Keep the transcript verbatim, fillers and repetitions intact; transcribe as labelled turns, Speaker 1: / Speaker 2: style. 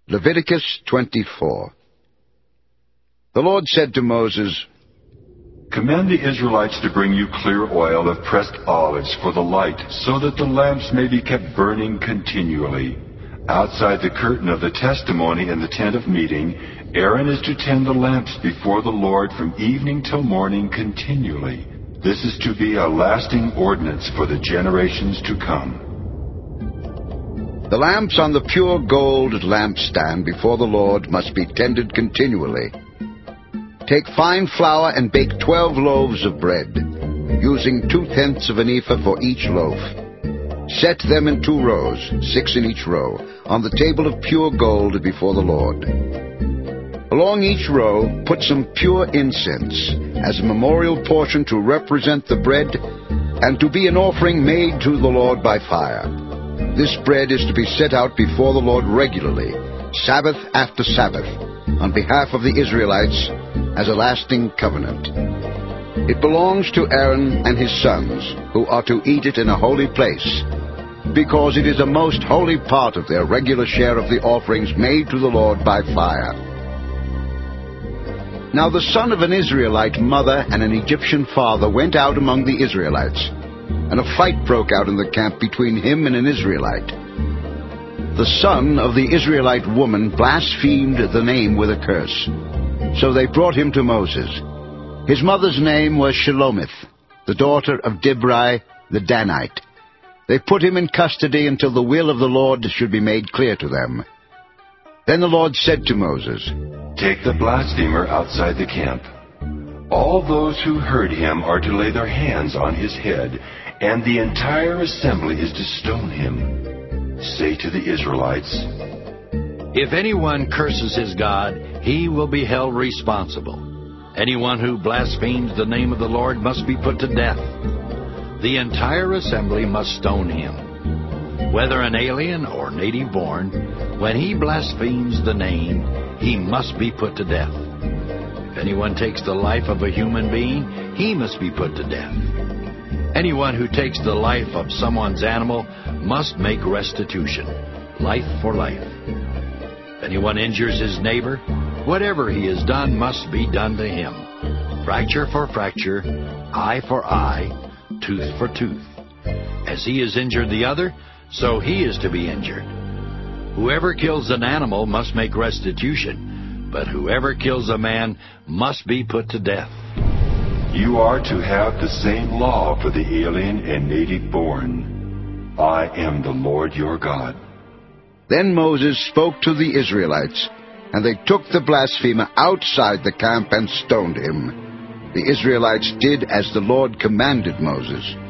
Speaker 1: Leviticus twenty-four. The Lord said to Moses,
Speaker 2: Command the Israelites to bring you clear oil of pressed olives for the light, so that the lamps may be kept burning continually. Outside the curtain of the testimony in the tent of meeting, Aaron is to tend the lamps before the Lord from evening till morning continually. This is to be a lasting ordinance for the generations to come.
Speaker 1: The lamps on the pure gold lampstand before the Lord must be tended continually. Take fine flour and bake twelve loaves of bread, using two-tenths of an ephah for each loaf. Set them in two rows, six in each row, on the table of pure gold before the Lord. Along each row, put some pure incense, as a memorial portion to represent the bread, and to be an offering made to the Lord by fire. This bread is to be set out before the Lord regularly, Sabbath after Sabbath, on behalf of the Israelites, as a lasting covenant. It belongs to Aaron and his sons, who are to eat it in a holy place, because it is a most holy part of their regular share of the offerings made to the Lord by fire. Now the son of an Israelite mother and an Egyptian father went out among the Israelites, and a fight broke out in the camp between him and an Israelite. The son of the Israelite woman blasphemed the name with a curse. So they brought him to Moses. His mother's name was Shelomith, the daughter of Dibri the Danite. They put him in custody until the will of the Lord should be made clear to them. Then the Lord said to Moses,
Speaker 2: Take the blasphemer outside the camp. All those who heard him are to lay their hands on his head, and the entire assembly is to stone him. Say to the Israelites,
Speaker 3: If anyone curses his God, he will be held responsible. Anyone who blasphemes the name of the Lord must be put to death. The entire assembly must stone him. Whether an alien or native born, when he blasphemes the name, he must be put to death. If anyone takes the life of a human being, he must be put to death. Anyone who takes the life of someone's animal must make restitution, life for life. If anyone injures his neighbor, whatever he has done must be done to him. Fracture for fracture, eye for eye, tooth for tooth. As he has injured the other, so he is to be injured. Whoever kills an animal must make restitution, but whoever kills a man must be put to death.
Speaker 2: You are to have the same law for the alien and native born. I am the Lord your God.
Speaker 1: Then Moses spoke to the Israelites, and they took the blasphemer outside the camp and stoned him. The Israelites did as the Lord commanded Moses.